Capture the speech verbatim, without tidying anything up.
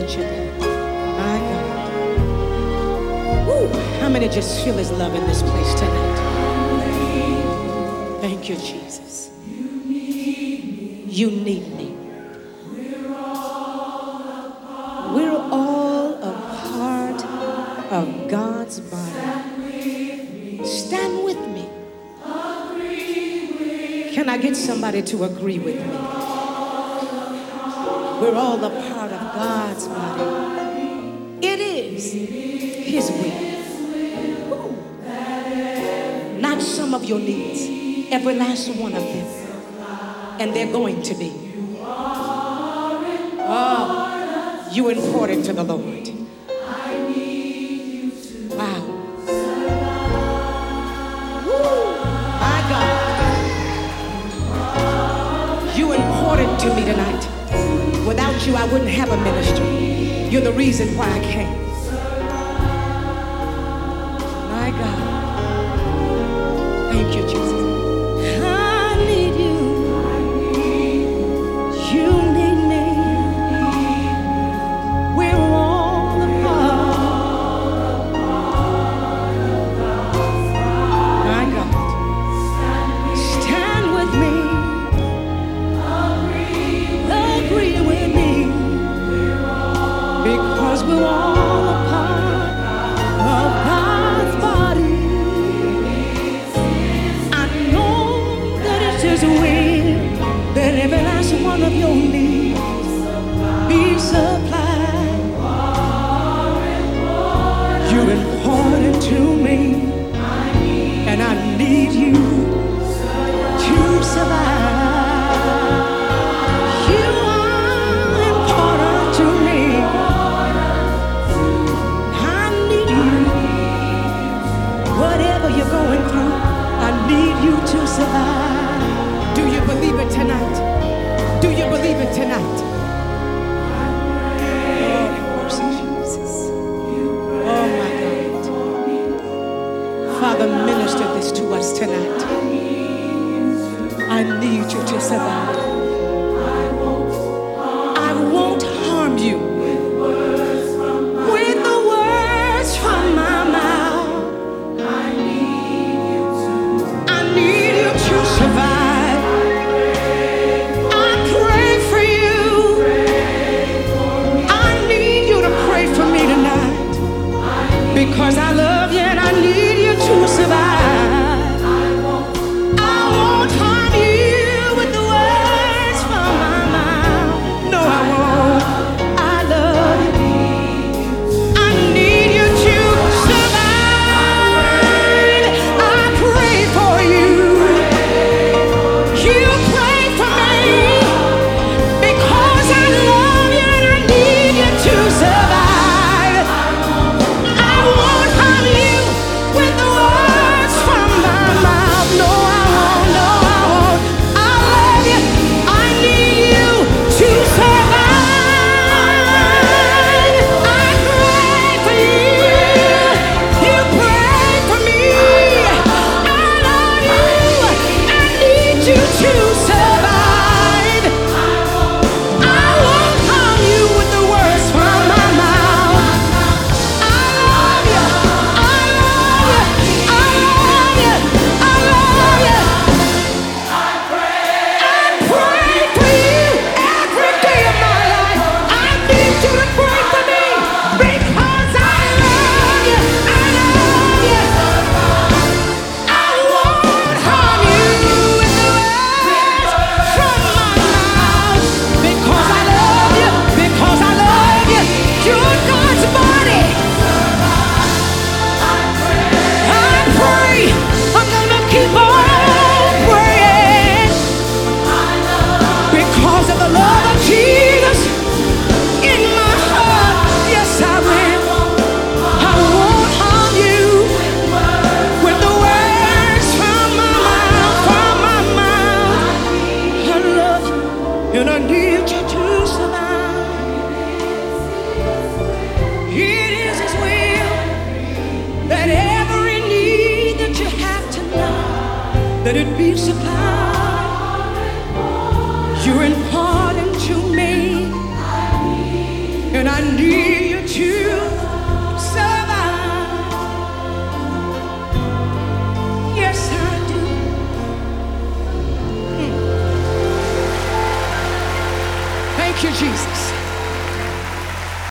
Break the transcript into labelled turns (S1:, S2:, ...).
S1: that you did. My God. Woo. How many just feel his love in this place tonight? Thank you, Jesus. You need me. We're all a part of God's body. Stand with me. Can I get somebody to agree with me? We're all a part of God's body. It is his will. Not some of your needs, every last one of them. And they're going to be. Oh, you're important to the Lord. Wow. Woo, my God. You're important to me tonight. Without you, I wouldn't have a ministry. You're the reason why I came. My God. Thank you, Jesus. I need you. You need me. We're all a part. My God. Stand with me. Agree with me. Because we're all a part of God's body. I know that it's his will that every last one of your needs be supplied. You're important to me, and I need you to survive. You are important to me. I need you. Whatever you're going through, I need you to survive. Do you believe it tonight? Do you believe it tonight? Oh, mercy, Jesus. Oh, my God. Father, minister this to us tonight. I need you to survive. I won't harm you with the words from my mouth. I need you to survive. I pray for you. I need you to pray for me tonight. Because I love you and I need you to survive. I won't harm you with the words from my mouth. No, I won't. I love you. I need you to survive. I pray for you. You pray for me. Because I love you and I need you to survive. I won't harm you with the words from my mouth. No, I won't. No, I won't. I love you. I need you to survive. I pray for you. You pray for me. I love you. I need you to survive. I won't harm you with the words from my mouth. I love you. I love you. I love you. I love you. I pray for you every day of my life. I need you to pray for me because I love you. I love you. I won't harm you with the words from my mouth because I love you. Because I love you. You're God's body. I pray. I'm gonna keep on praying because of the love of Jesus in my heart. Yes, I will. I won't harm you with the words from my mouth. From my mouth. I love you and I need you to survive. It is his will that every need that you have tonight, that it be supplied. You're important to me, and and I need you to survive. Yes, I do. Mm. Thank you, Jesus.